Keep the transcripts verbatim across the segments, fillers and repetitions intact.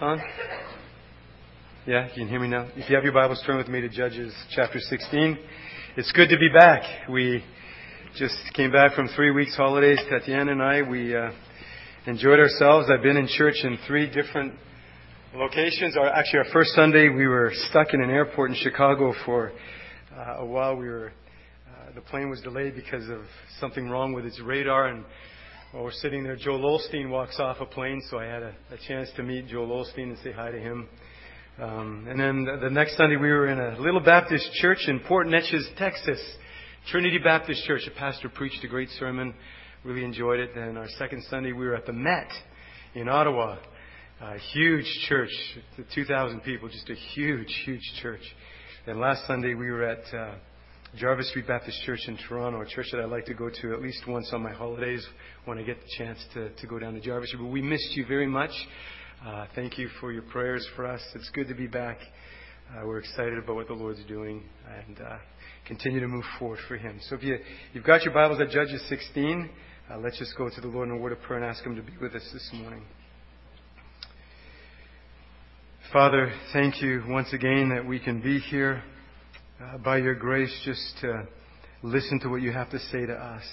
on? Yeah, you can hear me now. If you have your Bibles, turn with me to Judges chapter sixteen. It's good to be back. We just came back from three weeks holidays. Tatiana and I, we uh, enjoyed ourselves. I've been in church in three different locations. Our, actually, our first Sunday, we were stuck in an airport in Chicago for uh, a while. We were uh, the plane was delayed because of something wrong with its radar, and while we're sitting there, Joel Osteen walks off a plane, so I had a, a chance to meet Joel Osteen and say hi to him. Um, and then the, the next Sunday, we were in a little Baptist church in Port Neches, Texas, Trinity Baptist Church. A pastor preached a great sermon. Really enjoyed it. Then our second Sunday, we were at the Met in Ottawa. A huge church, two thousand people, just a huge, huge church. And last Sunday, we were at uh, Jarvis Street Baptist Church in Toronto, a church that I like to go to at least once on my holidays when I get the chance to, to go down to Jarvis Street. But we missed you very much. Uh, thank you for your prayers for us. It's good to be back. Uh, we're excited about what the Lord's doing and uh, continue to move forward for Him. So if you, you've got your Bibles at Judges sixteen, uh, let's just go to the Lord in a word of prayer and ask Him to be with us this morning. Father, thank you once again that we can be here uh, by your grace just to listen to what you have to say to us.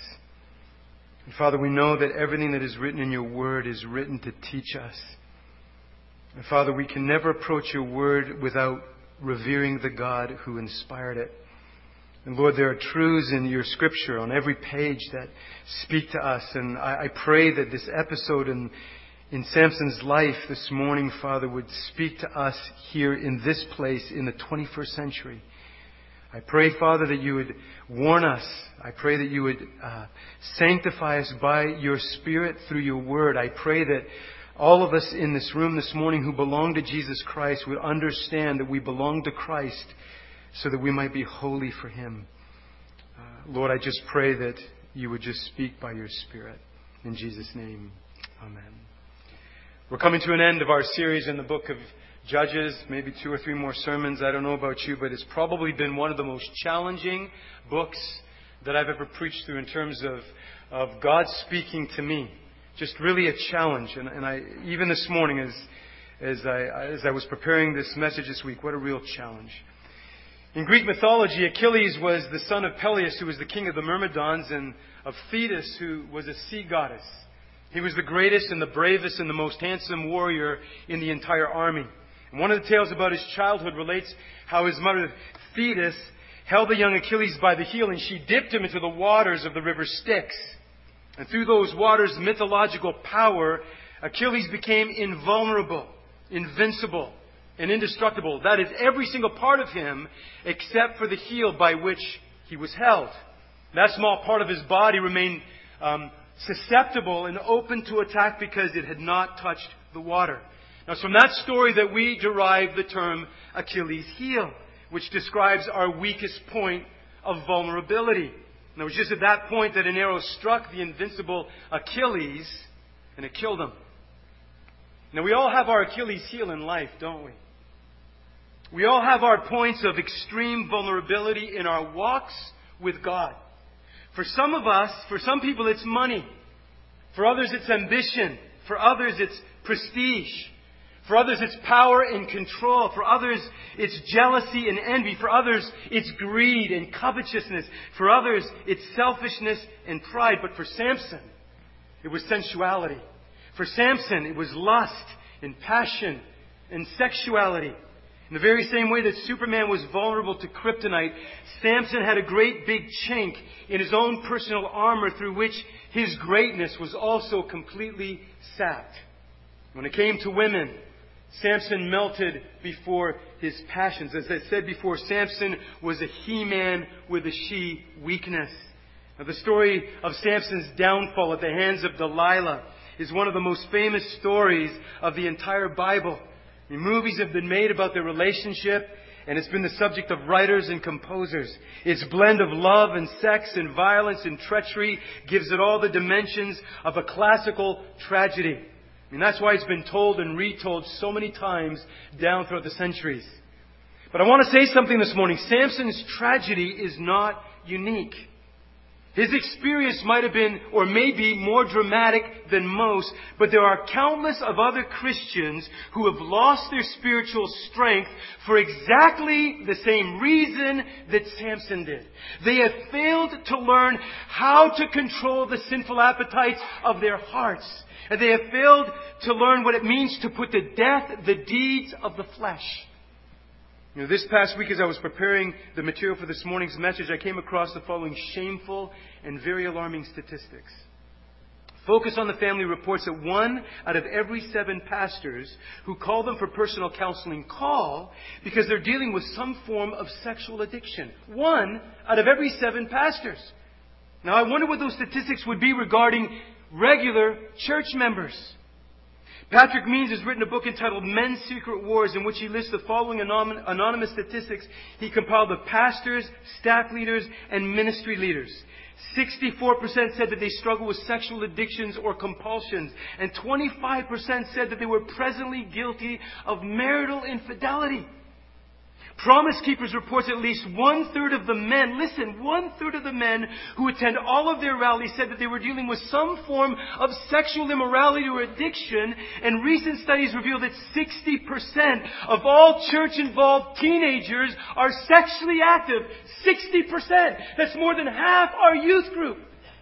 And Father, we know that everything that is written in your word is written to teach us. And Father, we can never approach your word without revering the God who inspired it. And Lord, there are truths in your scripture on every page that speak to us. And I, I pray that this episode in, in Samson's life this morning, Father, would speak to us here in this place in the twenty-first century. I pray, Father, that you would warn us. I pray that you would uh, sanctify us by your Spirit through your word. I pray that all of us in this room this morning who belong to Jesus Christ would understand that we belong to Christ so that we might be holy for Him. Uh, Lord, I just pray that you would just speak by your Spirit. In Jesus' name, amen. We're coming to an end of our series in the book of Judges, maybe two or three more sermons. I don't know about you, but it's probably been one of the most challenging books that I've ever preached through in terms of, of God speaking to me. Just really a challenge. And, and I, even this morning, as, as, I, as I was preparing this message this week, what a real challenge. In Greek mythology, Achilles was the son of Peleus, who was the king of the Myrmidons, and of Thetis, who was a sea goddess. He was the greatest and the bravest and the most handsome warrior in the entire army. And one of the tales about his childhood relates how his mother Thetis held the young Achilles by the heel and she dipped him into the waters of the river Styx. And through those waters' mythological power, Achilles became invulnerable, invincible, and indestructible. That is, every single part of him except for the heel by which he was held. That small part of his body remained um, susceptible and open to attack because it had not touched the water. Now, it's from that story that we derive the term Achilles' heel, which describes our weakest point of vulnerability. And it was just at that point that an arrow struck the invincible Achilles, and it killed him. Now, we all have our Achilles' heel in life, don't we? We all have our points of extreme vulnerability in our walks with God. For some of us, for some people, it's money. For others, it's ambition. For others, it's prestige. For others, it's power and control. For others, it's jealousy and envy. For others, it's greed and covetousness. For others, it's selfishness and pride. But for Samson, it was sensuality. For Samson, it was lust and passion and sexuality. In the very same way that Superman was vulnerable to kryptonite, Samson had a great big chink in his own personal armor through which his greatness was also completely sapped. When it came to women, Samson melted before his passions. As I said before, Samson was a he-man with a she weakness. Now, the story of Samson's downfall at the hands of Delilah is one of the most famous stories of the entire Bible. The movies have been made about their relationship, and it's been the subject of writers and composers. Its blend of love and sex and violence and treachery gives it all the dimensions of a classical tragedy. And that's why it's been told and retold so many times down throughout the centuries. But I want to say something this morning. Samson's tragedy is not unique. His experience might have been, or may be, more dramatic than most, but there are countless of other Christians who have lost their spiritual strength for exactly the same reason that Samson did. They have failed to learn how to control the sinful appetites of their hearts. And they have failed to learn what it means to put to death the deeds of the flesh. You know, this past week as I was preparing the material for this morning's message, I came across the following shameful and very alarming statistics. Focus on the Family reports that one out of every seven pastors who call them for personal counseling call because they're dealing with some form of sexual addiction. One out of every seven pastors. Now I wonder what those statistics would be regarding regular church members. Patrick Means has written a book entitled Men's Secret Wars, in which he lists the following anon- anonymous statistics he compiled of pastors, staff leaders, and ministry leaders. sixty-four percent said that they struggle with sexual addictions or compulsions, and twenty-five percent said that they were presently guilty of marital infidelity. Promise Keepers reports at least one-third of the men, listen, one-third of the men who attend all of their rallies said that they were dealing with some form of sexual immorality or addiction, and recent studies reveal that sixty percent of all church-involved teenagers are sexually active. sixty percent! That's more than half our youth group.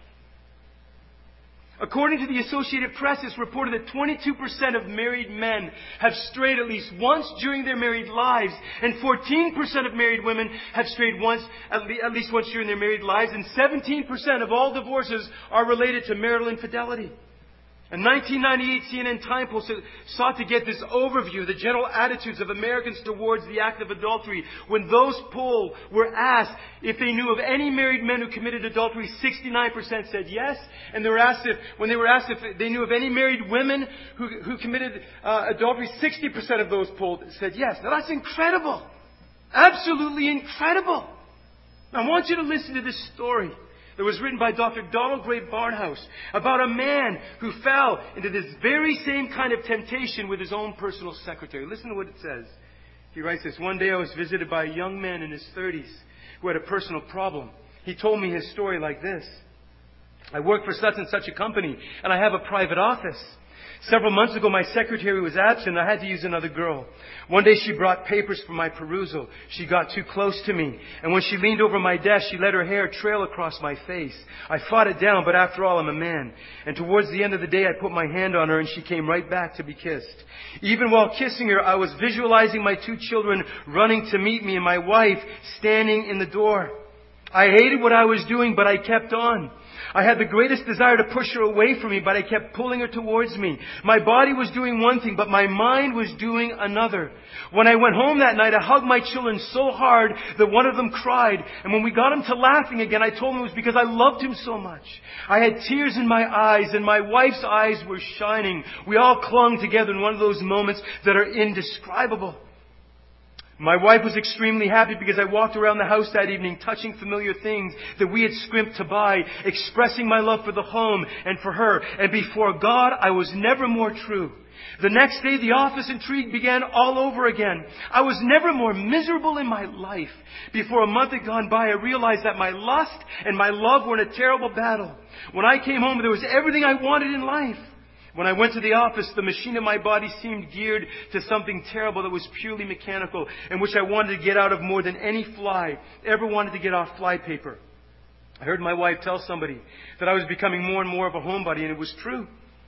According to the Associated Press, it's reported that twenty-two percent of married men have strayed at least once during their married lives, and fourteen percent of married women have strayed once, at least once during their married lives, and seventeen percent of all divorces are related to marital infidelity. A nineteen ninety-eight C N N Time poll sought to get this overview, the general attitudes of Americans towards the act of adultery. When those polled were asked if they knew of any married men who committed adultery, sixty-nine percent said yes. And they were asked if, when they were asked if they knew of any married women who, who committed uh, adultery, sixty percent of those polled said yes. Now that's incredible. Absolutely incredible. I want you to listen to this story that was written by Doctor Donald Gray Barnhouse about a man who fell into this very same kind of temptation with his own personal secretary. Listen to what it says. He writes this: one day I was visited by a young man in his thirties who had a personal problem. He told me his story like this. I work for such and such a company, and I have a private office. Several months ago, my secretary was absent. I had to use another girl. One day she brought papers for my perusal. She got too close to me, and when she leaned over my desk, she let her hair trail across my face. I fought it down, but after all, I'm a man. And towards the end of the day, I put my hand on her, and she came right back to be kissed. Even while kissing her, I was visualizing my two children running to meet me and my wife standing in the door. I hated what I was doing, but I kept on. I had the greatest desire to push her away from me, but I kept pulling her towards me. My body was doing one thing, but my mind was doing another. When I went home that night, I hugged my children so hard that one of them cried. And when we got him to laughing again, I told him it was because I loved him so much. I had tears in my eyes, and my wife's eyes were shining. We all clung together in one of those moments that are indescribable. My wife was extremely happy because I walked around the house that evening touching familiar things that we had scrimped to buy, expressing my love for the home and for her. And before God, I was never more true. The next day, the office intrigue began all over again. I was never more miserable in my life. Before a month had gone by, I realized that my lust and my love were in a terrible battle. When I came home, there was everything I wanted in life. When I went to the office, the machine in my body seemed geared to something terrible that was purely mechanical, and which I wanted to get out of more than any fly ever wanted to get off fly paper. I heard my wife tell somebody that I was becoming more and more of a homebody, and it was true.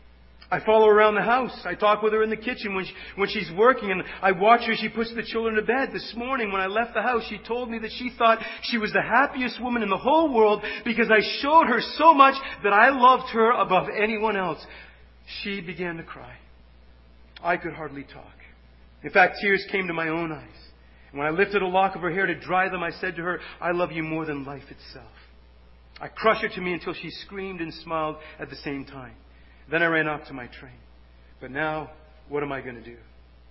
I follow her around the house. I talk with her in the kitchen when, she, when she's working, and I watch her as she puts the children to bed. This morning, when I left the house, she told me that she thought she was the happiest woman in the whole world because I showed her so much that I loved her above anyone else. She began to cry. I could hardly talk. In fact, tears came to my own eyes. And when I lifted a lock of her hair to dry them, I said to her, I love you more than life itself. I crushed her to me until she screamed and smiled at the same time. Then I ran off to my train. But now, what am I going to do?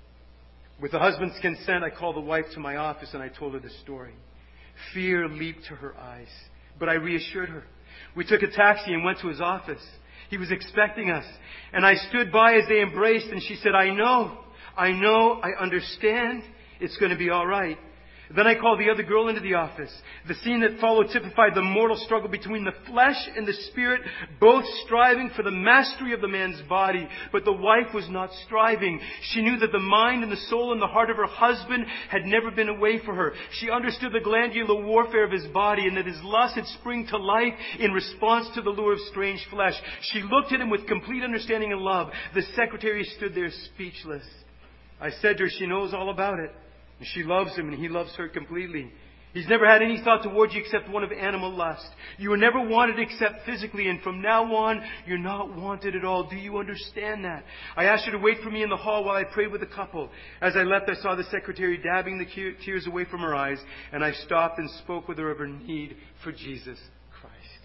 With the husband's consent, I called the wife to my office and I told her the story. Fear leaped to her eyes, but I reassured her. We took a taxi and went to his office. He was expecting us. And I stood by as they embraced, and she said, I know, I know, I understand. It's going to be all right. Then I called the other girl into the office. The scene that followed typified the mortal struggle between the flesh and the spirit, both striving for the mastery of the man's body. But the wife was not striving. She knew that the mind and the soul and the heart of her husband had never been away for her. She understood the glandular warfare of his body and that his lust had sprung to life in response to the lure of strange flesh. She looked at him with complete understanding and love. The secretary stood there speechless. I said to her, she knows all about it. And she loves him and he loves her completely. He's never had any thought towards you except one of animal lust. You were never wanted except physically, and from now on, you're not wanted at all. Do you understand that? I asked her to wait for me in the hall while I prayed with the couple. As I left, I saw the secretary dabbing the tears away from her eyes, and I stopped and spoke with her of her need for Jesus Christ.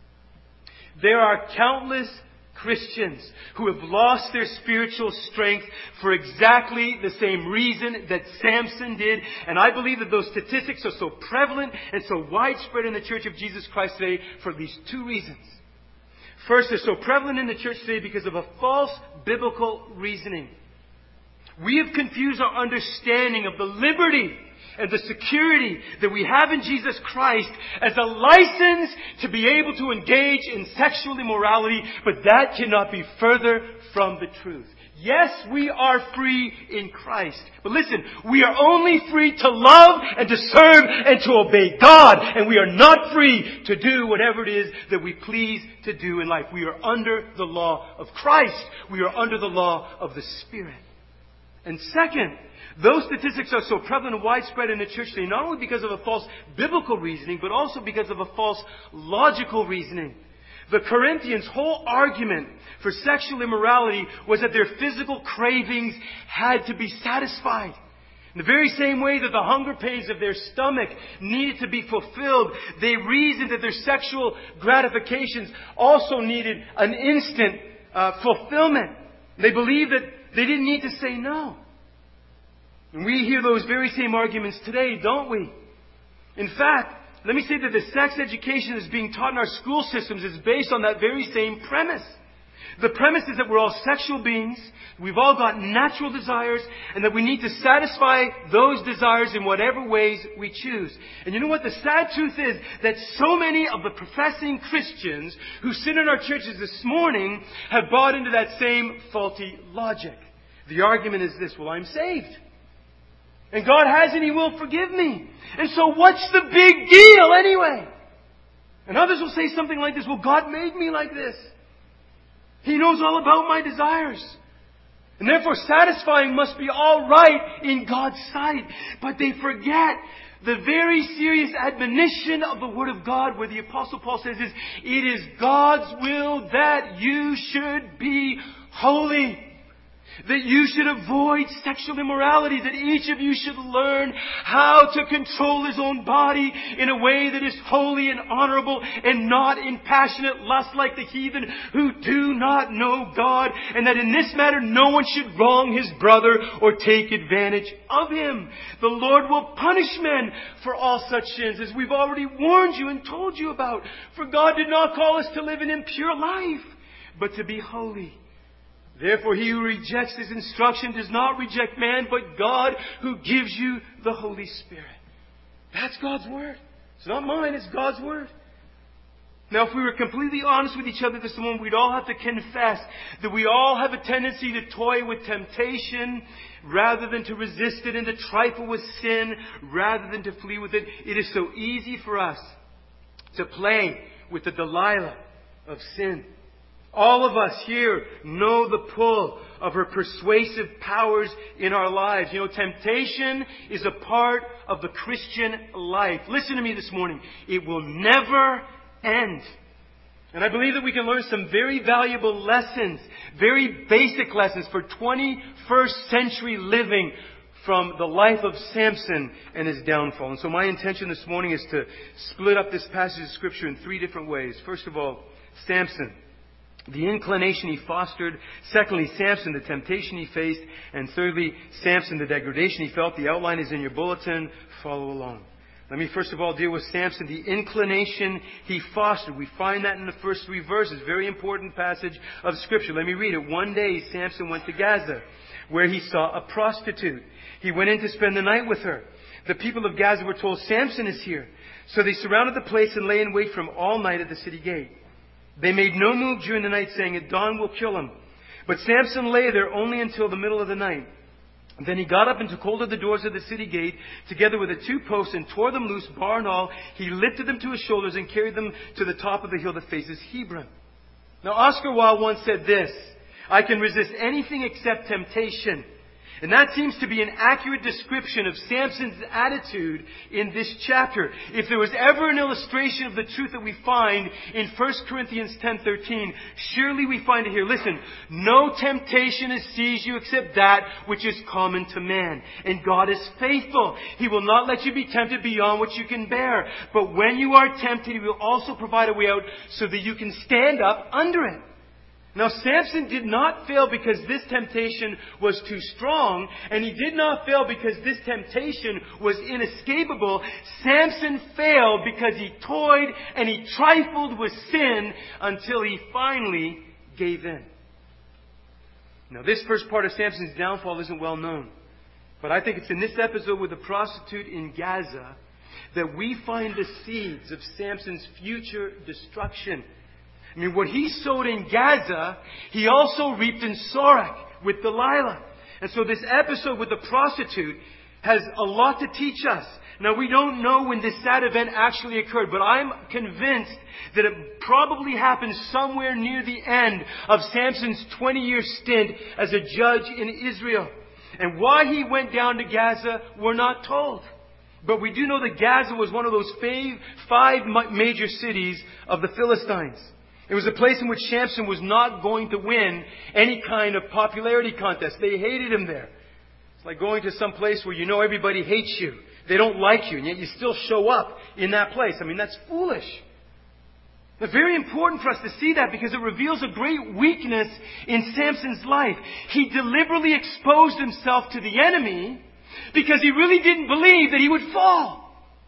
There are countless Christians who have lost their spiritual strength for exactly the same reason that Samson did. And I believe that those statistics are so prevalent and so widespread in the Church of Jesus Christ today for at least two reasons. First, they're so prevalent in the church today because of a false biblical reasoning. We have confused our understanding of the liberty and the security that we have in Jesus Christ as a license to be able to engage in sexual immorality, but that cannot be further from the truth. Yes, we are free in Christ. But listen, we are only free to love and to serve and to obey God. And we are not free to do whatever it is that we please to do in life. We are under the law of Christ. We are under the law of the Spirit. And second, those statistics are so prevalent and widespread in the church today, not only because of a false biblical reasoning, but also because of a false logical reasoning. The Corinthians' whole argument for sexual immorality was that their physical cravings had to be satisfied. In the very same way that the hunger pains of their stomach needed to be fulfilled, they reasoned that their sexual gratifications also needed an instant uh, fulfillment. They believed that they didn't need to say no. And we hear those very same arguments today, don't we? In fact, let me say that the sex education that's being taught in our school systems is based on that very same premise. The premise is that we're all sexual beings, we've all got natural desires, and that we need to satisfy those desires in whatever ways we choose. And you know what? The sad truth is that so many of the professing Christians who sit in our churches this morning have bought into that same faulty logic. The argument is this: well, I'm saved. And God has and He will forgive me. And so what's the big deal anyway? And others will say something like this: well, God made me like this. He knows all about my desires. And therefore satisfying must be all right in God's sight. But they forget the very serious admonition of the Word of God, where the Apostle Paul says is, it is God's will that you should be holy. That you should avoid sexual immorality. That each of you should learn how to control his own body in a way that is holy and honorable and not in passionate lust like the heathen who do not know God. And that in this matter no one should wrong his brother or take advantage of him. The Lord will punish men for all such sins, as we've already warned you and told you about. For God did not call us to live an impure life, but to be holy. Therefore, he who rejects His instruction does not reject man, but God who gives you the Holy Spirit. That's God's Word. It's not mine, it's God's Word. Now, if we were completely honest with each other this morning, we'd all have to confess that we all have a tendency to toy with temptation rather than to resist it, and to trifle with sin rather than to flee with it. It is so easy for us to play with the Delilah of sin. All of us here know the pull of her persuasive powers in our lives. You know, temptation is a part of the Christian life. Listen to me this morning. It will never end. And I believe that we can learn some very valuable lessons, very basic lessons for twenty-first century living from the life of Samson and his downfall. And so my intention this morning is to split up this passage of Scripture in three different ways. First of all, Samson, the inclination he fostered. Secondly, Samson, the temptation he faced. And thirdly, Samson, the degradation he felt. The outline is in your bulletin. Follow along. Let me first of all deal with Samson, the inclination he fostered. We find that in the first three verses. Very important passage of Scripture. Let me read it. One day, Samson went to Gaza, where he saw a prostitute. He went in to spend the night with her. The people of Gaza were told, Samson is here. So they surrounded the place and lay in wait for him all night at the city gate. They made no move during the night, saying, at dawn we'll kill him. But Samson lay there only until the middle of the night. Then he got up and took hold of the doors of the city gate, together with the two posts, and tore them loose, bar and all. He lifted them to his shoulders and carried them to the top of the hill that faces Hebron. Now, Oscar Wilde once said this, I can resist anything except temptation. And that seems to be an accurate description of Samson's attitude in this chapter. If there was ever an illustration of the truth that we find in First Corinthians ten thirteen, surely we find it here. Listen, no temptation has seized you except that which is common to man. And God is faithful. He will not let you be tempted beyond what you can bear. But when you are tempted, He will also provide a way out so that you can stand up under it. Now, Samson did not fail because this temptation was too strong, and he did not fail because this temptation was inescapable. Samson failed because he toyed and he trifled with sin until he finally gave in. Now, this first part of Samson's downfall isn't well known, but I think it's in this episode with the prostitute in Gaza that we find the seeds of Samson's future destruction. I mean, what he sowed in Gaza, he also reaped in Sorek with Delilah. And so this episode with the prostitute has a lot to teach us. Now, we don't know when this sad event actually occurred, but I'm convinced that it probably happened somewhere near the end of Samson's twenty-year stint as a judge in Israel. And why he went down to Gaza, we're not told. But we do know that Gaza was one of those five major cities of the Philistines. It was a place in which Samson was not going to win any kind of popularity contest. They hated him there. It's like going to some place where you know everybody hates you. They don't like you, and yet you still show up in that place. I mean, that's foolish. It's very important for us to see that because it reveals a great weakness in Samson's life. He deliberately exposed himself to the enemy because he really didn't believe that he would fall.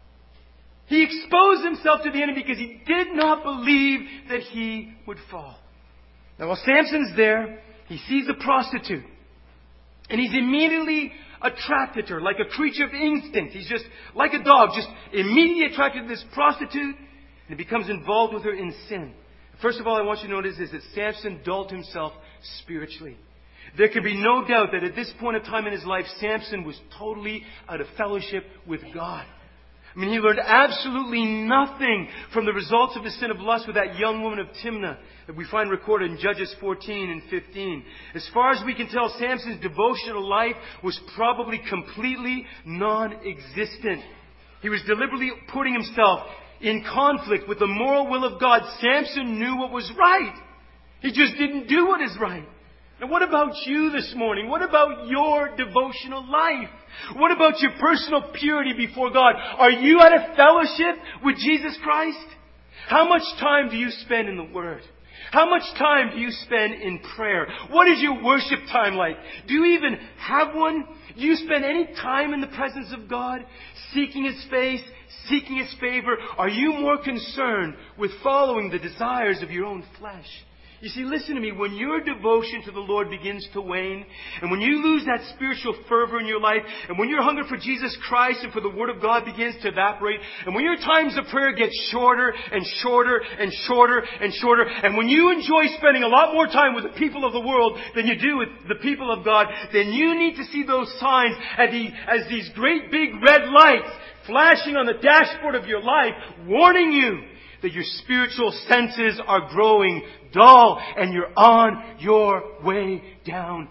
He exposed himself to the enemy because he did not believe that he would fall. Now, while Samson's there, he sees a prostitute. And he's immediately attracted to her, like a creature of instinct. He's just like a dog, just immediately attracted to this prostitute. And he becomes involved with her in sin. First of all, I want you to notice is that Samson dulled himself spiritually. There can be no doubt that at this point of time in his life, Samson was totally out of fellowship with God. I mean, he learned absolutely nothing from the results of his sin of lust with that young woman of Timnah that we find recorded in Judges fourteen and fifteen. As far as we can tell, Samson's devotional life was probably completely non-existent. He was deliberately putting himself in conflict with the moral will of God. Samson knew what was right. He just didn't do what is right. Now, what about you this morning? What about your devotional life? What about your personal purity before God? Are you out of fellowship with Jesus Christ? How much time do you spend in the Word? How much time do you spend in prayer? What is your worship time like? Do you even have one? Do you spend any time in the presence of God, seeking His face, seeking His favor? Are you more concerned with following the desires of your own flesh? You see, listen to me. When your devotion to the Lord begins to wane, and when you lose that spiritual fervor in your life, and when your hunger for Jesus Christ and for the Word of God begins to evaporate, and when your times of prayer get shorter and shorter and shorter and shorter, and when you enjoy spending a lot more time with the people of the world than you do with the people of God, then you need to see those signs as, the, as these great big red lights flashing on the dashboard of your life, warning you that your spiritual senses are growing dull and you're on your way downhill.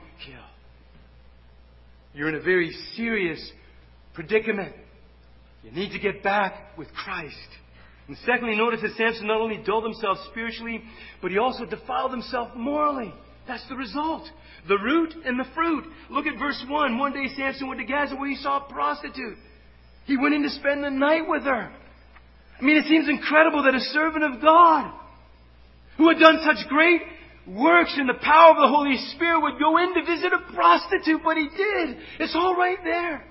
You're in a very serious predicament. You need to get back with Christ. And secondly, notice that Samson not only dulled himself spiritually, but he also defiled himself morally. That's the result. The root and the fruit. Look at verse one. One day Samson went to Gaza where he saw a prostitute. He went in to spend the night with her. I mean, it seems incredible that a servant of God who had done such great works in the power of the Holy Spirit would go in to visit a prostitute, but he did. It's all right there.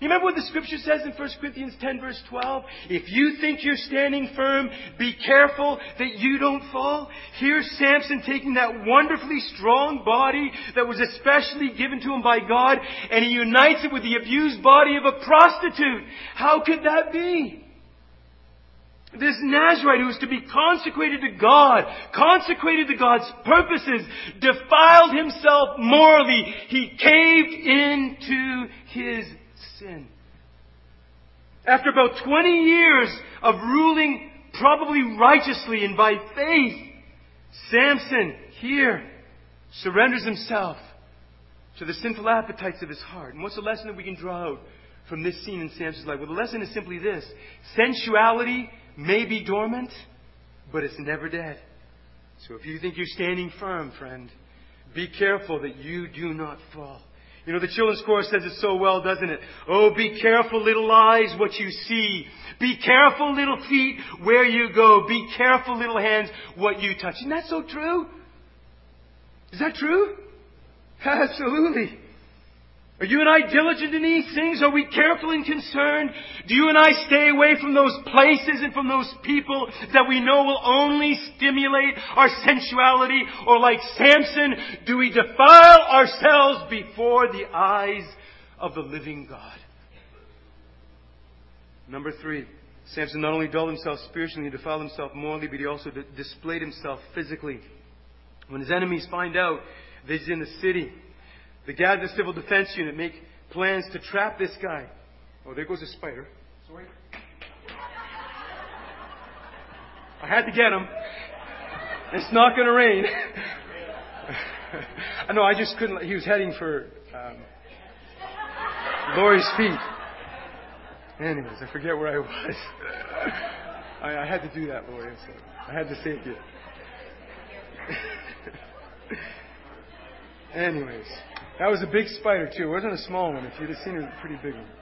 You remember what the Scripture says in First Corinthians ten verse twelve? If you think you're standing firm, be careful that you don't fall. Here's Samson taking that wonderfully strong body that was especially given to him by God, and he unites it with the abused body of a prostitute. How could that be? This Nazirite who was to be consecrated to God, consecrated to God's purposes, defiled himself morally. He caved into his sin. After about twenty years of ruling probably righteously and by faith, Samson here surrenders himself to the sinful appetites of his heart. And what's the lesson that we can draw out from this scene in Samson's life? Well, the lesson is simply this. Sensuality may be dormant, but it's never dead. So if you think you're standing firm, friend, be careful that you do not fall. You know, the children's chorus says it so well, doesn't it? Oh, be careful, little eyes, what you see. Be careful, little feet, where you go. Be careful, little hands, what you touch. Isn't that so true? Is that true? Absolutely. Are you and I diligent in these things? Are we careful and concerned? Do you and I stay away from those places and from those people that we know will only stimulate our sensuality? Or like Samson, do we defile ourselves before the eyes of the living God? Number three, Samson not only dulled himself spiritually and defiled himself morally, but he also d- displayed himself physically. When his enemies find out that he's in the city, they gather the civil defense unit, make plans to trap this guy. Oh, there goes a spider. Sorry. I had to get him. It's not going to rain. I know, I just couldn't. He was heading for um, Lori's feet. Anyways, I forget where I was. I, I had to do that, Lori. So I had to save you. Anyways. That was a big spider too. It wasn't a small one. If you'd have seen it, it was a pretty big one.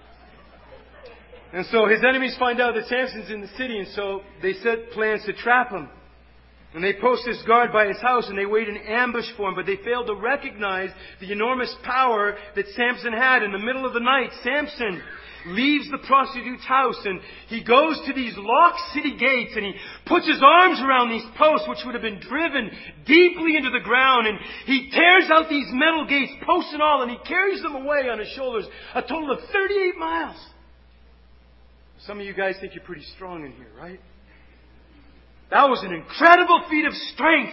And so his enemies find out that Samson's in the city, and so they set plans to trap him. And they post this guard by his house, and they wait in ambush for him, but they fail to recognize the enormous power that Samson had. In the middle of the night, Samson leaves the prostitute's house, and he goes to these locked city gates, and he puts his arms around these posts, which would have been driven deeply into the ground, and he tears out these metal gates, posts and all, and he carries them away on his shoulders, a total of thirty-eight miles. Some of you guys think you're pretty strong in here, right? That was an incredible feat of strength.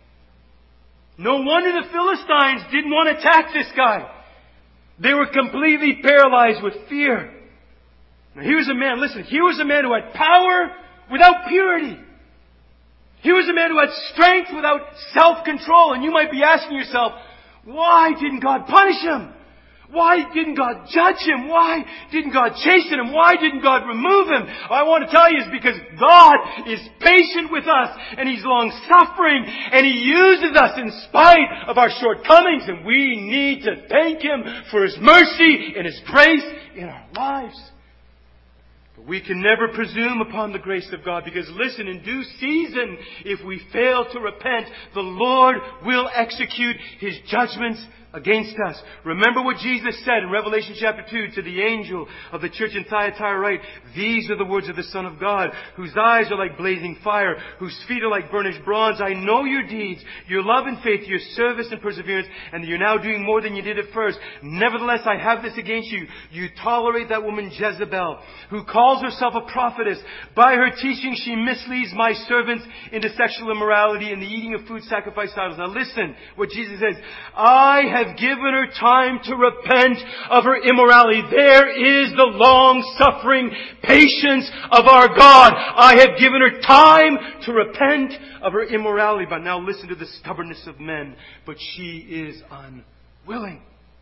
No wonder the Philistines didn't want to attack this guy. They were completely paralyzed with fear. Now here's a man, listen, here was a man who had power without purity. Here was a man who had strength without self-control. And you might be asking yourself, why didn't God punish him? Why didn't God judge him? Why didn't God chasten him? Why didn't God remove him? What I want to tell you is because God is patient with us, and He's long-suffering, and He uses us in spite of our shortcomings, and we need to thank Him for His mercy and His grace in our lives. But we can never presume upon the grace of God, because listen, in due season, if we fail to repent, the Lord will execute His judgments against us. Remember what Jesus said in Revelation chapter two to the angel of the church in Thyatira, right? These are the words of the Son of God, whose eyes are like blazing fire, whose feet are like burnished bronze. I know your deeds, your love and faith, your service and perseverance, and that you're now doing more than you did at first. Nevertheless, I have this against you. You tolerate that woman Jezebel, who calls herself a prophetess. By her teaching, she misleads my servants into sexual immorality and the eating of food sacrificed to idols. Now listen what Jesus says. I have have given her time to repent of her immorality. There is the long-suffering patience of our God. I have given her time to repent of her immorality. But now listen to the stubbornness of men. But she is unwilling.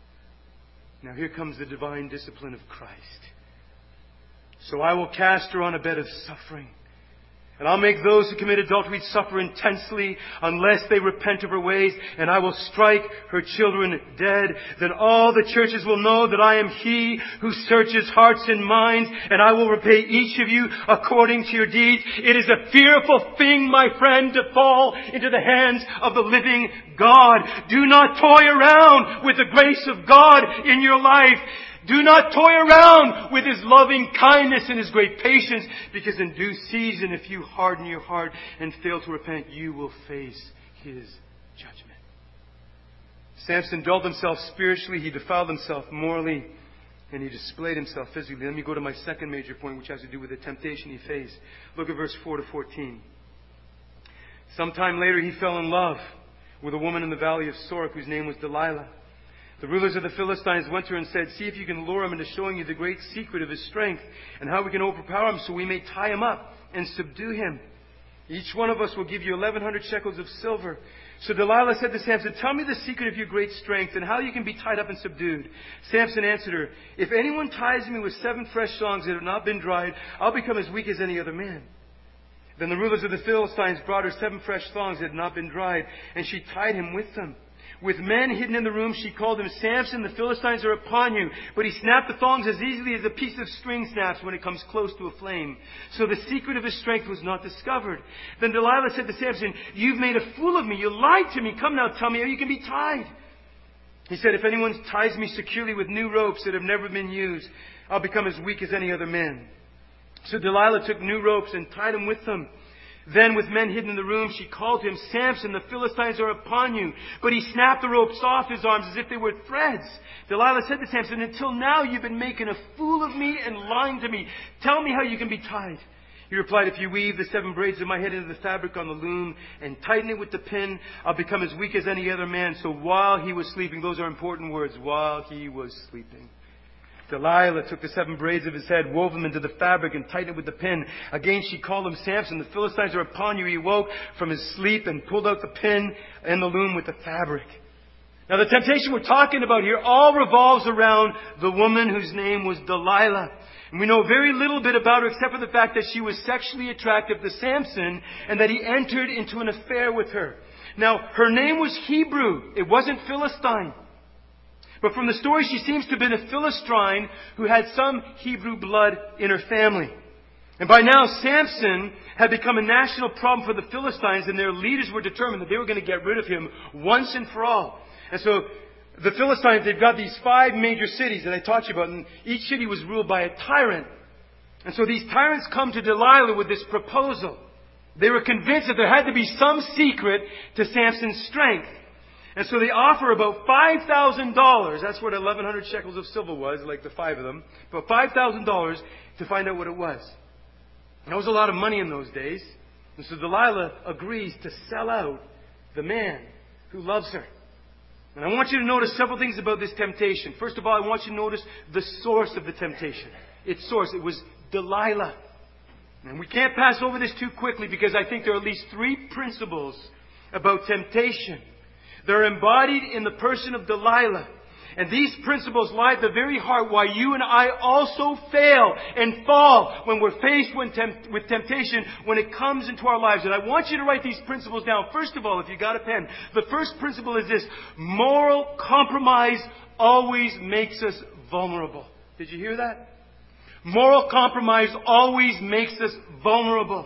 Now here comes the divine discipline of Christ. So I will cast her on a bed of suffering. And I'll make those who commit adultery suffer intensely unless they repent of her ways. And I will strike her children dead. Then all the churches will know that I am He who searches hearts and minds. And I will repay each of you according to your deeds. It is a fearful thing, my friend, to fall into the hands of the living God. Do not toy around with the grace of God in your life. Do not toy around with His loving kindness and His great patience, because in due season, if you harden your heart and fail to repent, you will face His judgment. Samson dulled himself spiritually, he defiled himself morally, and he displayed himself physically. Let me go to my second major point, which has to do with the temptation he faced. Look at verse four to fourteen. Sometime later he fell in love with a woman in the valley of Sorek whose name was Delilah. The rulers of the Philistines went to her and said, "See if you can lure him into showing you the great secret of his strength and how we can overpower him so we may tie him up and subdue him. Each one of us will give you eleven hundred shekels of silver." So Delilah said to Samson, "Tell me the secret of your great strength and how you can be tied up and subdued." Samson answered her, "If anyone ties me with seven fresh thongs that have not been dried, I'll become as weak as any other man." Then the rulers of the Philistines brought her seven fresh thongs that had not been dried, and she tied him with them. With men hidden in the room, she called him, "Samson, the Philistines are upon you." But he snapped the thongs as easily as a piece of string snaps when it comes close to a flame. So the secret of his strength was not discovered. Then Delilah said to Samson, "You've made a fool of me. You lied to me. Come now, tell me how you can be tied." He said, "If anyone ties me securely with new ropes that have never been used, I'll become as weak as any other man." So Delilah took new ropes and tied him with them. Then with men hidden in the room, she called to him, "Samson, the Philistines are upon you." But he snapped the ropes off his arms as if they were threads. Delilah said to Samson, "Until now you've been making a fool of me and lying to me. Tell me how you can be tied." He replied, "If you weave the seven braids of my head into the fabric on the loom and tighten it with the pin, I'll become as weak as any other man." So while he was sleeping, those are important words, while he was sleeping, Delilah took the seven braids of his head, wove them into the fabric, and tightened it with the pin. Again she called him, "Samson, the Philistines are upon you." He awoke from his sleep and pulled out the pin and the loom with the fabric. Now the temptation we're talking about here all revolves around the woman whose name was Delilah. And we know very little bit about her except for the fact that she was sexually attractive to Samson and that he entered into an affair with her. Now her name was Hebrew. It wasn't Philistine. But from the story, she seems to have been a Philistine who had some Hebrew blood in her family. And by now, Samson had become a national problem for the Philistines, and their leaders were determined that they were going to get rid of him once and for all. And so the Philistines, they've got these five major cities that I taught you about, and each city was ruled by a tyrant. And so these tyrants come to Delilah with this proposal. They were convinced that there had to be some secret to Samson's strength. And so they offer about five thousand dollars. That's what eleven hundred shekels of silver was, like the five of them. About five thousand dollars to find out what it was. And that was a lot of money in those days. And so Delilah agrees to sell out the man who loves her. And I want you to notice several things about this temptation. First of all, I want you to notice the source of the temptation. Its source, it was Delilah. And we can't pass over this too quickly because I think there are at least three principles about temptation. They're embodied in the person of Delilah. And these principles lie at the very heart why you and I also fail and fall when we're faced with, temp- with temptation when it comes into our lives. And I want you to write these principles down. First of all, if you got a pen, the first principle is this: moral compromise always makes us vulnerable. Did you hear that? Moral compromise always makes us vulnerable.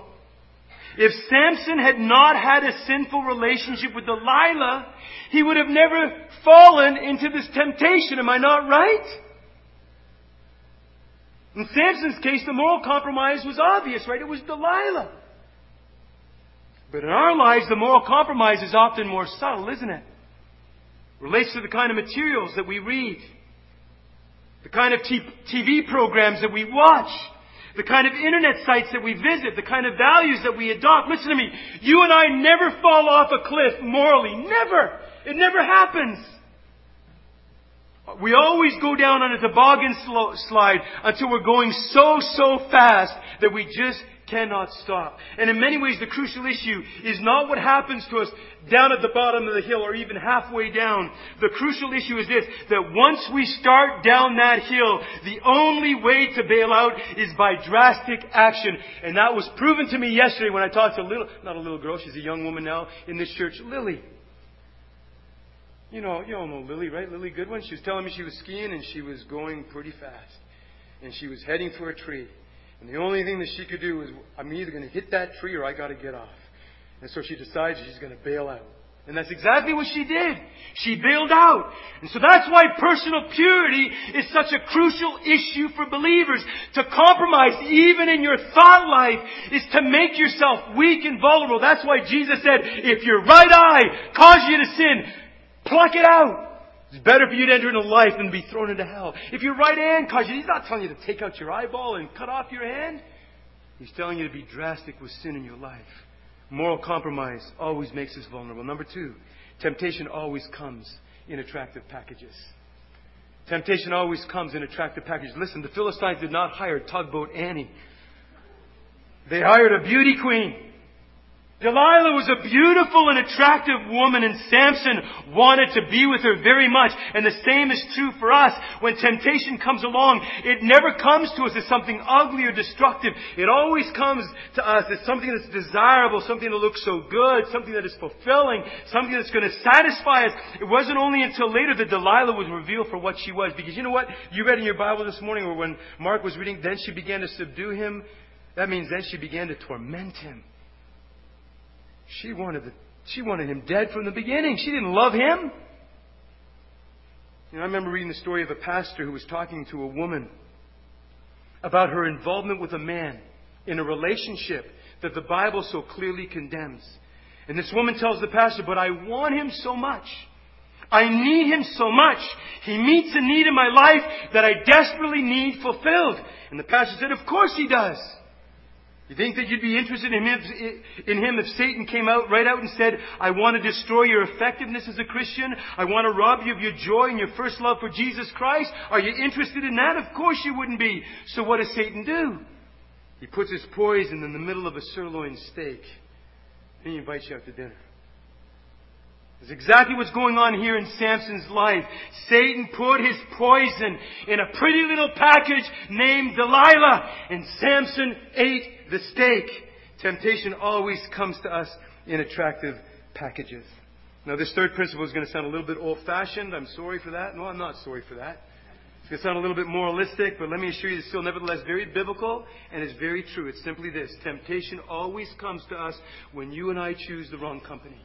If Samson had not had a sinful relationship with Delilah, he would have never fallen into this temptation. Am I not right? In Samson's case, the moral compromise was obvious, right? It was Delilah. But in our lives, the moral compromise is often more subtle, isn't it? It relates to the kind of materials that we read, the kind of t- TV programs that we watch, the kind of internet sites that we visit, the kind of values that we adopt. Listen to me. You and I never fall off a cliff morally. Never. It never happens. We always go down on a toboggan slide until we're going so, so fast that we just cannot stop. And in many ways, the crucial issue is not what happens to us down at the bottom of the hill or even halfway down. The crucial issue is this: that once we start down that hill, the only way to bail out is by drastic action. And that was proven to me yesterday when I talked to a little, not a little girl, she's a young woman now in this church, Lily. You know, you all know Lily, right? Lily Goodwin. She was telling me she was skiing and she was going pretty fast. And she was heading for a tree. And the only thing that she could do was, I'm either going to hit that tree or I got to get off. And so she decides she's going to bail out. And that's exactly what she did. She bailed out. And so that's why personal purity is such a crucial issue for believers. To compromise, even in your thought life, is to make yourself weak and vulnerable. That's why Jesus said, if your right eye causes you to sin, pluck it out. It's better for you to enter into life than be thrown into hell. If your right hand causes you, He's not telling you to take out your eyeball and cut off your hand. He's telling you to be drastic with sin in your life. Moral compromise always makes us vulnerable. Number two, temptation always comes in attractive packages. Temptation always comes in attractive packages. Listen, the Philistines did not hire Tugboat Annie. They hired a beauty queen. Delilah was a beautiful and attractive woman, and Samson wanted to be with her very much. And the same is true for us. When temptation comes along, it never comes to us as something ugly or destructive. It always comes to us as something that's desirable, something that looks so good, something that is fulfilling, something that's going to satisfy us. It wasn't only until later that Delilah was revealed for what she was. Because you know what? You read in your Bible this morning, or when Mark was reading, then she began to subdue him. That means then she began to torment him. She wanted the, she wanted him dead from the beginning. She didn't love him. You know, I remember reading the story of a pastor who was talking to a woman about her involvement with a man in a relationship that the Bible so clearly condemns. And this woman tells the pastor, but I want him so much. I need him so much. He meets a need in my life that I desperately need fulfilled. And the pastor said, of course he does. You think that you'd be interested in him, in him if Satan came out right out and said, I want to destroy your effectiveness as a Christian. I want to rob you of your joy and your first love for Jesus Christ. Are you interested in that? Of course you wouldn't be. So what does Satan do? He puts his poison in the middle of a sirloin steak. And he invites you out to dinner. That's exactly what's going on here in Samson's life. Satan put his poison in a pretty little package named Delilah. And Samson ate the steak. Temptation always comes to us in attractive packages. Now this third principle is going to sound a little bit old-fashioned. I'm sorry for that. No, I'm not sorry for that. It's going to sound a little bit moralistic, but let me assure you it's still nevertheless very biblical and it's very true. It's simply this. Temptation always comes to us when you and I choose the wrong company.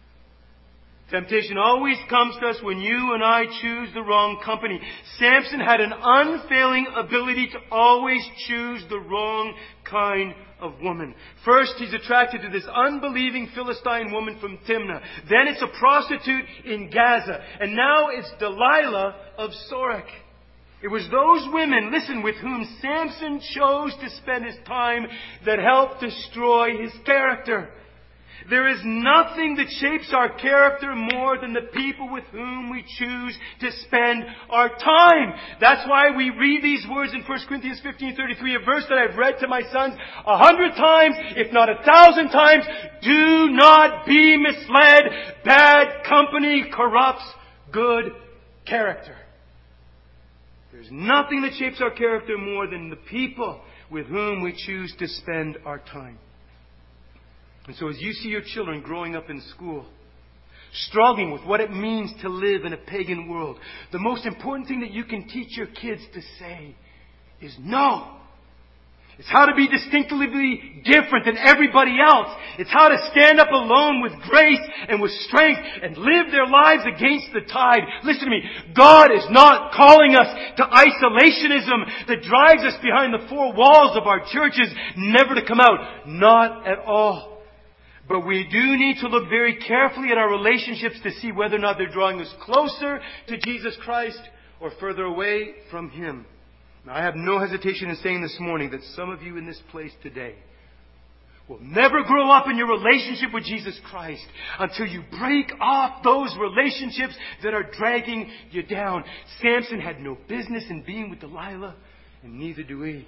Temptation always comes to us when you and I choose the wrong company. Samson had an unfailing ability to always choose the wrong kind of woman. First, he's attracted to this unbelieving Philistine woman from Timnah. Then it's a prostitute in Gaza. And now it's Delilah of Sorek. It was those women, listen, with whom Samson chose to spend his time that helped destroy his character. There is nothing that shapes our character more than the people with whom we choose to spend our time. That's why we read these words in First Corinthians fifteen thirty-three, a verse that I've read to my sons a hundred times, if not a thousand times. Do not be misled. Bad company corrupts good character. There's nothing that shapes our character more than the people with whom we choose to spend our time. And so as you see your children growing up in school, struggling with what it means to live in a pagan world, the most important thing that you can teach your kids to say is no. It's how to be distinctively different than everybody else. It's how to stand up alone with grace and with strength and live their lives against the tide. Listen to me. God is not calling us to isolationism that drives us behind the four walls of our churches, never to come out. Not at all. But we do need to look very carefully at our relationships to see whether or not they're drawing us closer to Jesus Christ or further away from Him. Now, I have no hesitation in saying this morning that some of you in this place today will never grow up in your relationship with Jesus Christ until you break off those relationships that are dragging you down. Samson had no business in being with Delilah, and neither do we.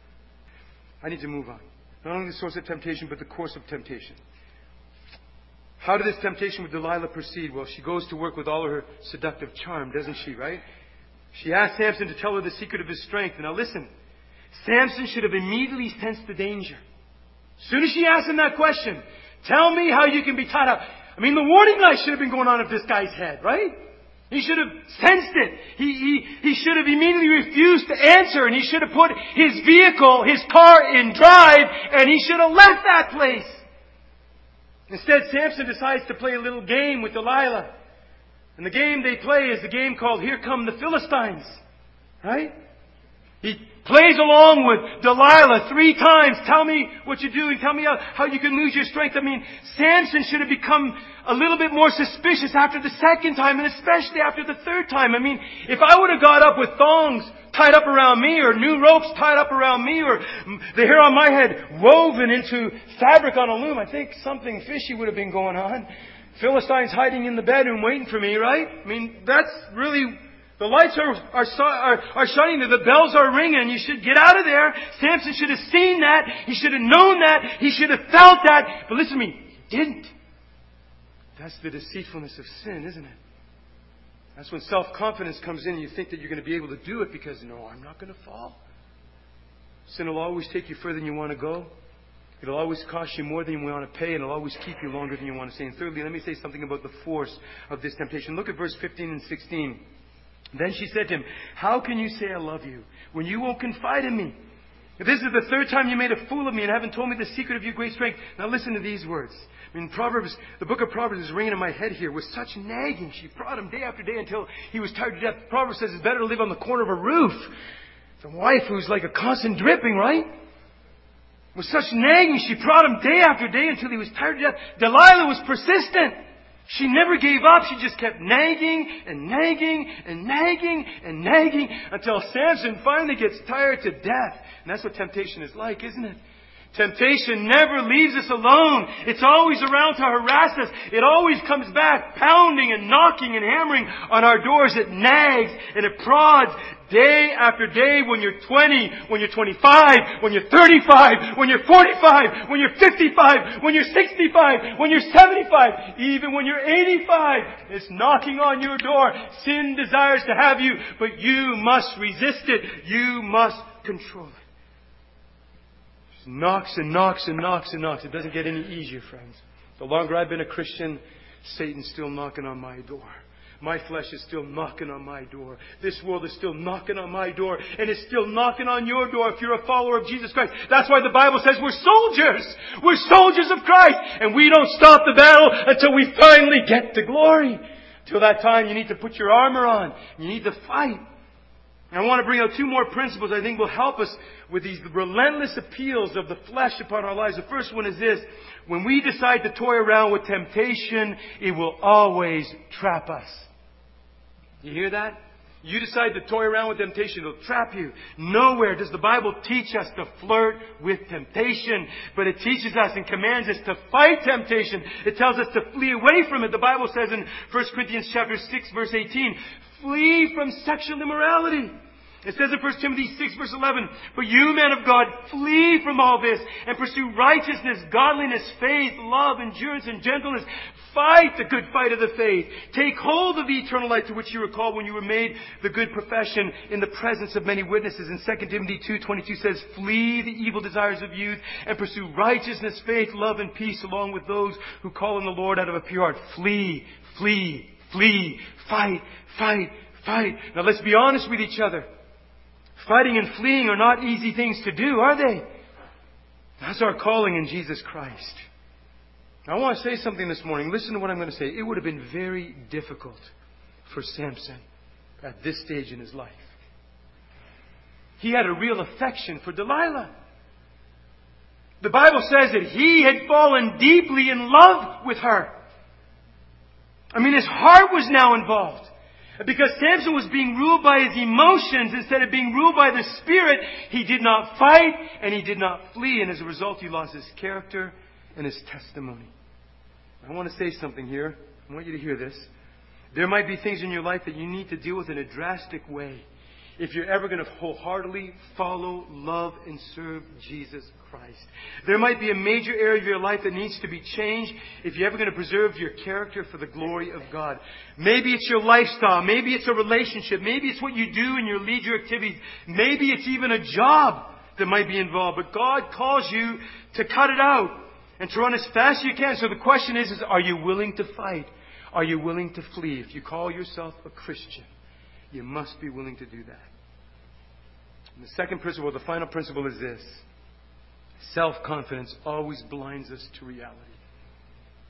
I need to move on. Not only the source of temptation, but the course of temptation. How did this temptation with Delilah proceed? Well, she goes to work with all of her seductive charm, doesn't she, right? She asked Samson to tell her the secret of his strength. Now listen, Samson should have immediately sensed the danger. As soon as she asked him that question, tell me how you can be tied up. I mean, the warning light should have been going on at this guy's head, right? He should have sensed it. He, he, he should have immediately refused to answer, and he should have put his vehicle, his car in drive, and he should have left that place. Instead, Samson decides to play a little game with Delilah. And the game they play is the game called Here Come the Philistines. Right? He plays along with Delilah three times. Tell me what you do and tell me how, how you can lose your strength. I mean, Samson should have become a little bit more suspicious after the second time and especially after the third time. I mean, if I would have got up with thongs tied up around me or new ropes tied up around me or the hair on my head woven into fabric on a loom, I think something fishy would have been going on. Philistines hiding in the bedroom waiting for me, right? I mean, that's really... The lights are, are, are, are shining. The bells are ringing. You should get out of there. Samson should have seen that. He should have known that. He should have felt that. But listen to me. He didn't. That's the deceitfulness of sin, isn't it? That's when self-confidence comes in and you think that you're going to be able to do it because, no, I'm not going to fall. Sin will always take you further than you want to go. It'll always cost you more than you want to pay, and it'll always keep you longer than you want to stay. And thirdly, let me say something about the force of this temptation. Look at verse fifteen and sixteen. Then she said to him, how can you say I love you when you won't confide in me? This is the third time you made a fool of me and haven't told me the secret of your great strength. Now listen to these words. I mean, Proverbs, the book of Proverbs is ringing in my head here with such nagging. She brought him day after day until he was tired to death. Proverbs says it's better to live on the corner of a roof than a wife who's like a constant dripping, right? With such nagging, she brought him day after day until he was tired to death. Delilah was persistent. She never gave up. She just kept nagging and nagging and nagging and nagging until Samson finally gets tired to death. And that's what temptation is like, isn't it? Temptation never leaves us alone. It's always around to harass us. It always comes back pounding and knocking and hammering on our doors. It nags and it prods day after day when you're twenty, when you're twenty-five, when you're thirty-five, when you're forty-five, when you're fifty-five, when you're sixty-five, when you're seventy-five, even when you're eighty-five. It's knocking on your door. Sin desires to have you, but you must resist it. You must control it. Knocks and knocks and knocks and knocks. It doesn't get any easier, friends. The longer I've been a Christian, Satan's still knocking on my door. My flesh is still knocking on my door. This world is still knocking on my door. And it's still knocking on your door if you're a follower of Jesus Christ. That's why the Bible says we're soldiers. We're soldiers of Christ. And we don't stop the battle until we finally get to glory. Till that time, you need to put your armor on. You need to fight. And I want to bring out two more principles I think will help us with these relentless appeals of the flesh upon our lives. The first one is this. When we decide to toy around with temptation, it will always trap us. You hear that? You decide to toy around with temptation, it'll trap you. Nowhere does the Bible teach us to flirt with temptation, but it teaches us and commands us to fight temptation. It tells us to flee away from it. The Bible says in First Corinthians chapter six, verse eighteen, flee from sexual immorality. It says in First Timothy six, verse eleven, but you, men of God, flee from all this and pursue righteousness, godliness, faith, love, endurance, and gentleness. Fight the good fight of the faith. Take hold of the eternal life to which you were called when you were made the good profession in the presence of many witnesses. And Second Timothy two twenty-two says, flee the evil desires of youth and pursue righteousness, faith, love, and peace along with those who call on the Lord out of a pure heart. Flee, flee, flee, fight, fight, fight. Now let's be honest with each other. Fighting and fleeing are not easy things to do, are they? That's our calling in Jesus Christ. I want to say something this morning. Listen to what I'm going to say. It would have been very difficult for Samson at this stage in his life. He had a real affection for Delilah. The Bible says that he had fallen deeply in love with her. I mean, his heart was now involved. Because Samson was being ruled by his emotions instead of being ruled by the Spirit, he did not fight and he did not flee. And as a result, he lost his character and his testimony. I want to say something here. I want you to hear this. There might be things in your life that you need to deal with in a drastic way if you're ever going to wholeheartedly follow, love, and serve Jesus Christ. There might be a major area of your life that needs to be changed if you're ever going to preserve your character for the glory of God. Maybe it's your lifestyle. Maybe it's a relationship. Maybe it's what you do in your leisure activities. Maybe it's even a job that might be involved. But God calls you to cut it out and to run as fast as you can. So the question is, is are you willing to fight? Are you willing to flee? If you call yourself a Christian, you must be willing to do that. And the second principle, the final principle is this. Self-confidence always blinds us to reality.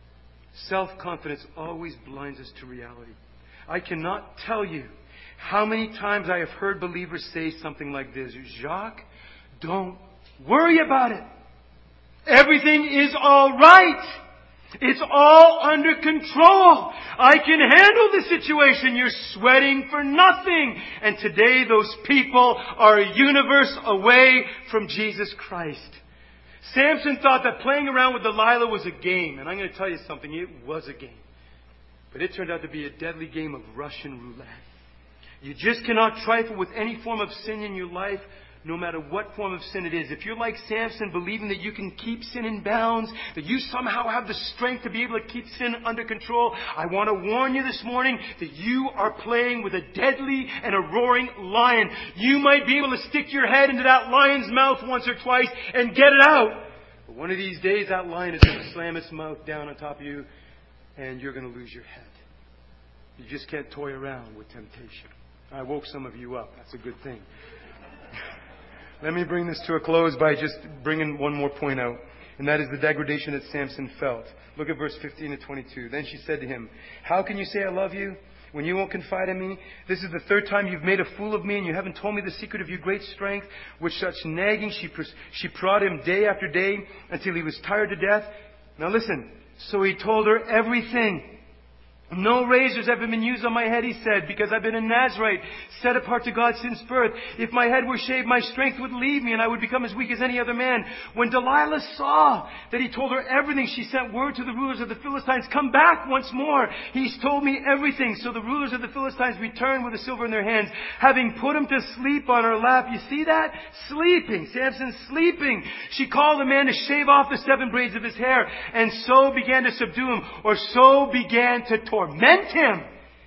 Self-confidence always blinds us to reality. I cannot tell you how many times I have heard believers say something like this: Jacques, don't worry about it. Everything is all right. It's all under control. I can handle the situation. You're sweating for nothing. And today those people are a universe away from Jesus Christ. Samson thought that playing around with Delilah was a game. And I'm going to tell you something. It was a game. But it turned out to be a deadly game of Russian roulette. You just cannot trifle with any form of sin in your life, no matter what form of sin it is. If you're like Samson, believing that you can keep sin in bounds, that you somehow have the strength to be able to keep sin under control, I want to warn you this morning that you are playing with a deadly and a roaring lion. You might be able to stick your head into that lion's mouth once or twice and get it out. But one of these days, that lion is going to slam its mouth down on top of you, and you're going to lose your head. You just can't toy around with temptation. I woke some of you up. That's a good thing. Let me bring this to a close by just bringing one more point out. And that is the degradation that Samson felt. Look at verse fifteen to twenty-two. Then she said to him, "How can you say I love you when you won't confide in me? This is the third time you've made a fool of me, and you haven't told me the secret of your great strength." With such nagging, she, she prodded him day after day until he was tired to death. Now listen. So he told her everything. "No razor's ever been used on my head," he said, "because I've been a Nazirite, set apart to God since birth. If my head were shaved, my strength would leave me, and I would become as weak as any other man." When Delilah saw that he told her everything, she sent word to the rulers of the Philistines, "Come back once more. He's told me everything." So the rulers of the Philistines returned with the silver in their hands, having put him to sleep on her lap. You see that? Sleeping. Samson's sleeping. She called the man to shave off the seven braids of his hair, and so began to subdue him, or so began to torment torment him.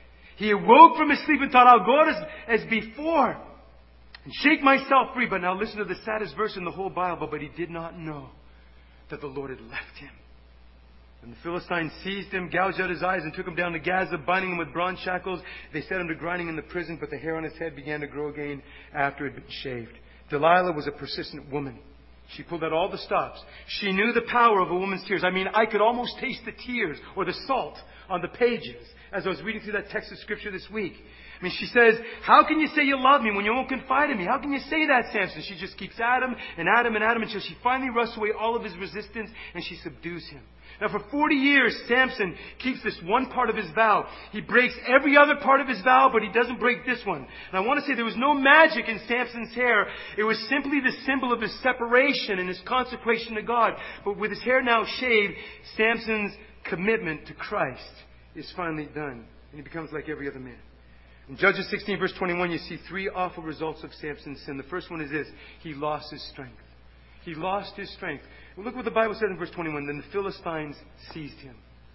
He awoke from his sleep and thought, "I'll go out as, as before and shake myself free." But now listen to the saddest verse in the whole Bible. But he did not know that the Lord had left him. And the Philistines seized him, gouged out his eyes, and took him down to Gaza, binding him with bronze shackles. They set him to grinding in the prison, but the hair on his head began to grow again after it had been shaved. Delilah was a persistent woman. She pulled out all the stops. She knew the power of a woman's tears. I mean, I could almost taste the tears or the salt on the pages as I was reading through that text of Scripture this week. I mean, she says, "How can you say you love me when you won't confide in me? How can you say that, Samson?" She just keeps at him and at him and at him until she finally wrests away all of his resistance and she subdues him. Now, for forty years, Samson keeps this one part of his vow. He breaks every other part of his vow, but he doesn't break this one. And I want to say there was no magic in Samson's hair. It was simply the symbol of his separation and his consecration to God. But with his hair now shaved, Samson's commitment to Christ is finally done. And he becomes like every other man. In Judges sixteen, verse twenty-one, you see three awful results of Samson's sin. The first one is this: he lost his strength. He lost his strength. Well, look what the Bible says in verse twenty-one. Then the Philistines seized him.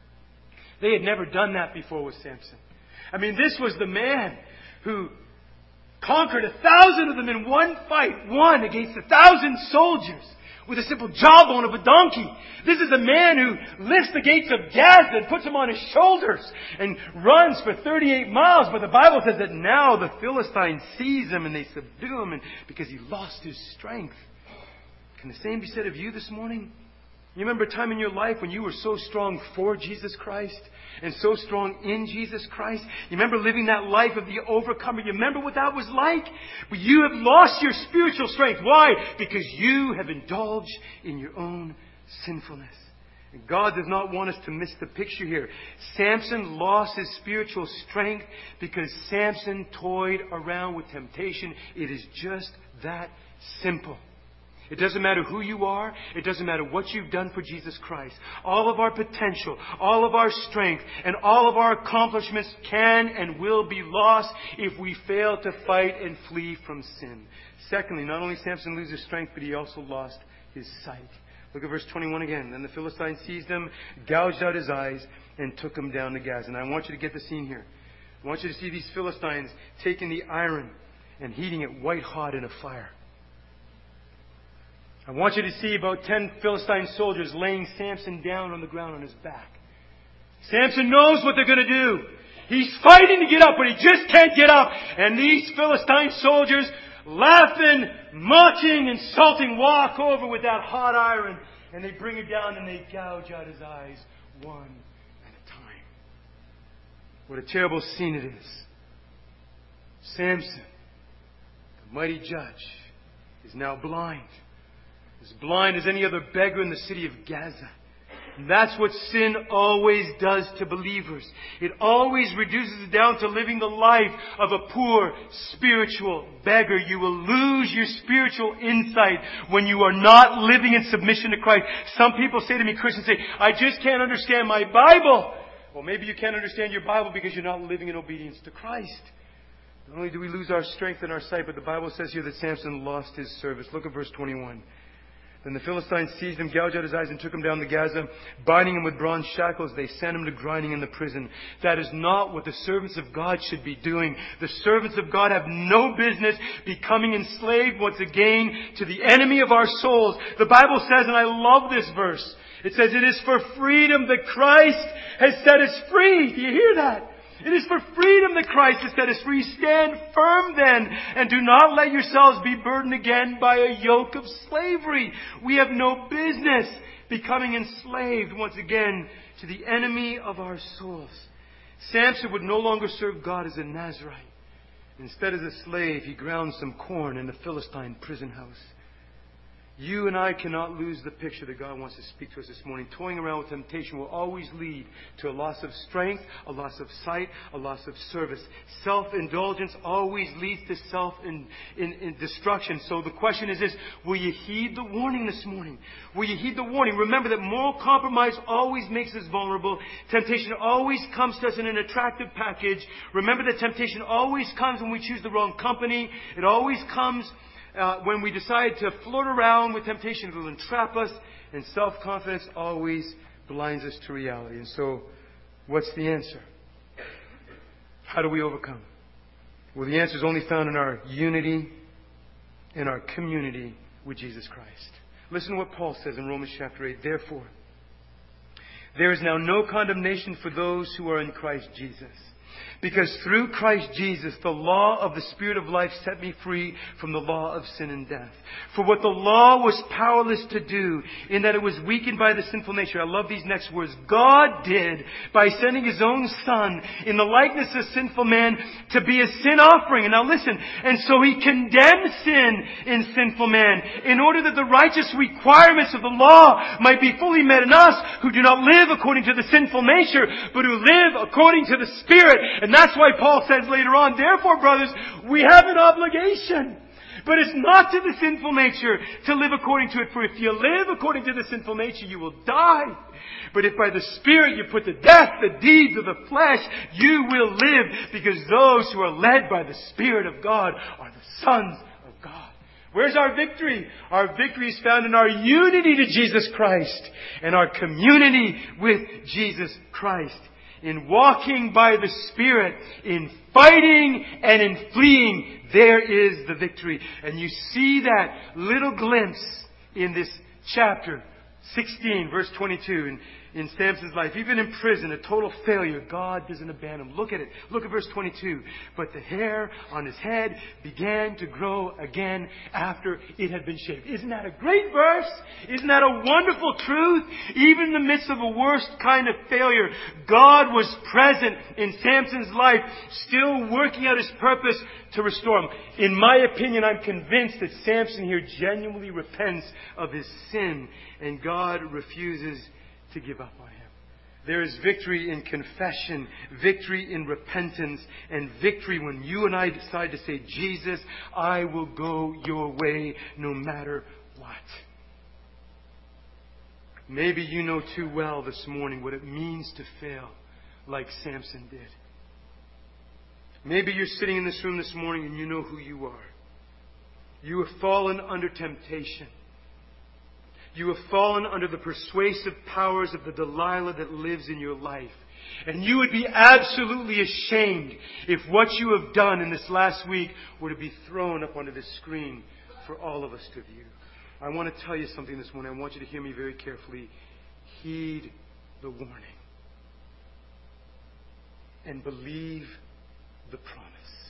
They had never done that before with Samson. I mean, this was the man who conquered a thousand of them in one fight, one against a thousand soldiers, with a simple jawbone of a donkey. This is a man who lifts the gates of Gaza and puts them on his shoulders and runs for thirty-eight miles. But the Bible says that now the Philistines seize him and they subdue him, and because he lost his strength. Can the same be said of you this morning? You remember a time in your life when you were so strong for Jesus Christ and so strong in Jesus Christ? You remember living that life of the overcomer? You remember what that was like? But you have lost your spiritual strength. Why? Because you have indulged in your own sinfulness. And God does not want us to miss the picture here. Samson lost his spiritual strength because Samson toyed around with temptation. It is just that simple. It doesn't matter who you are. It doesn't matter what you've done for Jesus Christ. All of our potential, all of our strength, and all of our accomplishments can and will be lost if we fail to fight and flee from sin. Secondly, not only Samson lose his strength, but he also lost his sight. Look at verse twenty-one again. Then the Philistines seized him, gouged out his eyes, and took him down to Gaza. And I want you to get the scene here. I want you to see these Philistines taking the iron and heating it white hot in a fire. I want you to see about ten Philistine soldiers laying Samson down on the ground on his back. Samson knows what they're going to do. He's fighting to get up, but he just can't get up. And these Philistine soldiers, laughing, mocking, insulting, walk over with that hot iron. And they bring it down and they gouge out his eyes one What a terrible scene it is. Samson, the mighty judge, is now blind. As blind as any other beggar in the city of Gaza. And that's what sin always does to believers. It always reduces it down to living the life of a poor spiritual beggar. You will lose your spiritual insight when you are not living in submission to Christ. Some people say to me, Christians say, I just can't understand my Bible. Well, maybe you can't understand your Bible because you're not living in obedience to Christ. Not only do we lose our strength and our sight, but the Bible says here that Samson lost his service. Look at verse twenty-one. Then the Philistines seized him, gouged out his eyes, and took him down to Gaza. Binding him with bronze shackles, they sent him to grinding in the prison. That is not what the servants of God should be doing. The servants of God have no business becoming enslaved once again to the enemy of our souls. The Bible says, and I love this verse, it says, it is for freedom that Christ has set us free. Do you hear that? It is for freedom that Christ has set us free. Stand firm then, and do not let yourselves be burdened again by a yoke of slavery. We have no business becoming enslaved once again to the enemy of our souls. Samson would no longer serve God as a Nazarite. Instead, as a slave, he ground some corn in a Philistine prison house. You and I cannot lose the picture that God wants to speak to us this morning. Toying around with temptation will always lead to a loss of strength, a loss of sight, a loss of service. Self-indulgence always leads to self-destruction. So the question is this, will you heed the warning this morning? Will you heed the warning? Remember that moral compromise always makes us vulnerable. Temptation always comes to us in an attractive package. Remember that temptation always comes when we choose the wrong company. It always comes Uh, when we decide to flirt around with temptation, it will entrap us, and self-confidence always blinds us to reality. And so, what's the answer? How do we overcome? Well, the answer is only found in our unity, in our community with Jesus Christ. Listen to what Paul says in Romans chapter eight. Therefore, there is now no condemnation for those who are in Christ Jesus. Because through Christ Jesus, the law of the Spirit of life set me free from the law of sin and death. For what the law was powerless to do, in that it was weakened by the sinful nature. I love these next words. God did by sending His own Son in the likeness of sinful man to be a sin offering. And now listen. And so He condemned sin in sinful man in order that the righteous requirements of the law might be fully met in us who do not live according to the sinful nature, but who live according to the Spirit. And that's why Paul says later on, therefore, brothers, we have an obligation. But it's not to the sinful nature to live according to it. For if you live according to the sinful nature, you will die. But if by the Spirit you put to death the deeds of the flesh, you will live. Because those who are led by the Spirit of God are the sons of God. Where's our victory? Our victory is found in our unity to Jesus Christ and our community with Jesus Christ. In walking by the Spirit, in fighting and in fleeing, there is the victory. And you see that little glimpse in this chapter sixteen, verse twenty-two, in, in Samson's life. Even in prison, a total failure, God doesn't abandon him. Look at it. Look at verse twenty-two. But the hair on his head began to grow again after it had been shaved. Isn't that a great verse? Isn't that a wonderful truth? Even in the midst of a worst kind of failure, God was present in Samson's life, still working out His purpose to restore him. In my opinion, I'm convinced that Samson here genuinely repents of his sin, and God refuses to give up on him. There is victory in confession, victory in repentance, and victory when you and I decide to say, Jesus, I will go your way no matter what. Maybe you know too well this morning what it means to fail like Samson did. Maybe you're sitting in this room this morning and you know who you are. You have fallen under temptation. You have fallen under the persuasive powers of the Delilah that lives in your life. And you would be absolutely ashamed if what you have done in this last week were to be thrown up onto the screen for all of us to view. I want to tell you something this morning. I want you to hear me very carefully. Heed the warning. And believe the promise.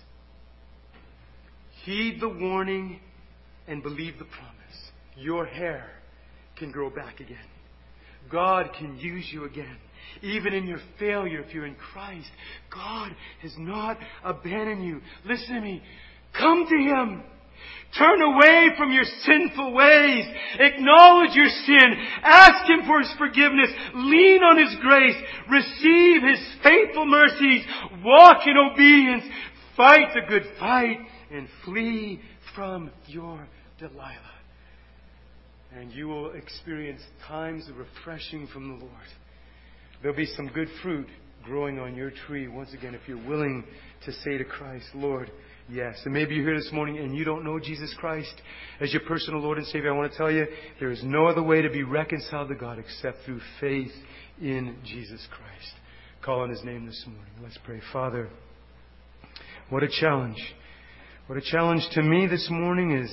Heed the warning and believe the promise. Your hair can grow back again. God can use you again. Even in your failure, if you're in Christ, God has not abandoned you. Listen to me. Come to Him. Turn away from your sinful ways. Acknowledge your sin. Ask Him for His forgiveness. Lean on His grace. Receive His faithful mercies. Walk in obedience. Fight the good fight and flee from your Delilah. And you will experience times of refreshing from the Lord. There'll be some good fruit growing on your tree once again if you're willing to say to Christ, Lord, yes. And maybe you're here this morning and you don't know Jesus Christ as your personal Lord and Savior. I want to tell you, there is no other way to be reconciled to God except through faith in Jesus Christ. Call on His name this morning. Let's pray. Father, what a challenge. What a challenge to me this morning is,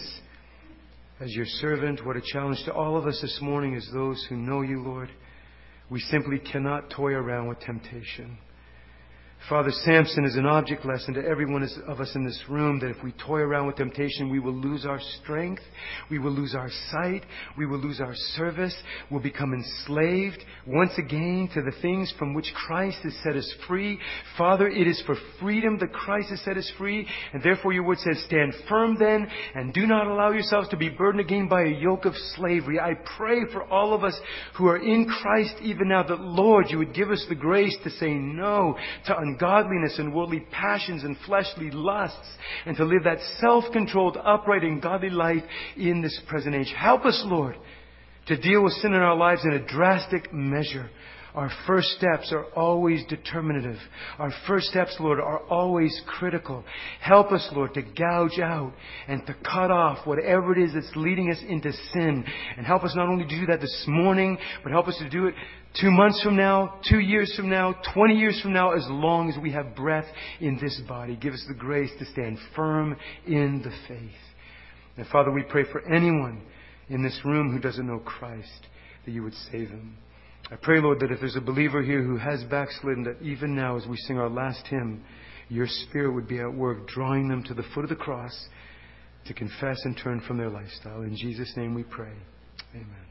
as your servant, what a challenge to all of us this morning as those who know you, Lord. We simply cannot toy around with temptation. Father, Samson is an object lesson to every one of us in this room that if we toy around with temptation, we will lose our strength, we will lose our sight, we will lose our service, we'll become enslaved once again to the things from which Christ has set us free. Father, it is for freedom that Christ has set us free, and therefore your word says, stand firm then, and do not allow yourselves to be burdened again by a yoke of slavery. I pray for all of us who are in Christ even now that, Lord, you would give us the grace to say no to ungodliness and worldly passions and fleshly lusts, and to live that self-controlled, upright, and godly life in this present age. Help us, Lord, to deal with sin in our lives in a drastic measure. Our first steps are always determinative. Our first steps, Lord, are always critical. Help us, Lord, to gouge out and to cut off whatever it is that's leading us into sin. And help us not only to do that this morning, but help us to do it two months from now, two years from now, twenty years from now, as long as we have breath in this body. Give us the grace to stand firm in the faith. And Father, we pray for anyone in this room who doesn't know Christ, that you would save them. I pray, Lord, that if there's a believer here who has backslidden, that even now as we sing our last hymn, your Spirit would be at work drawing them to the foot of the cross to confess and turn from their lifestyle. In Jesus' name we pray. Amen.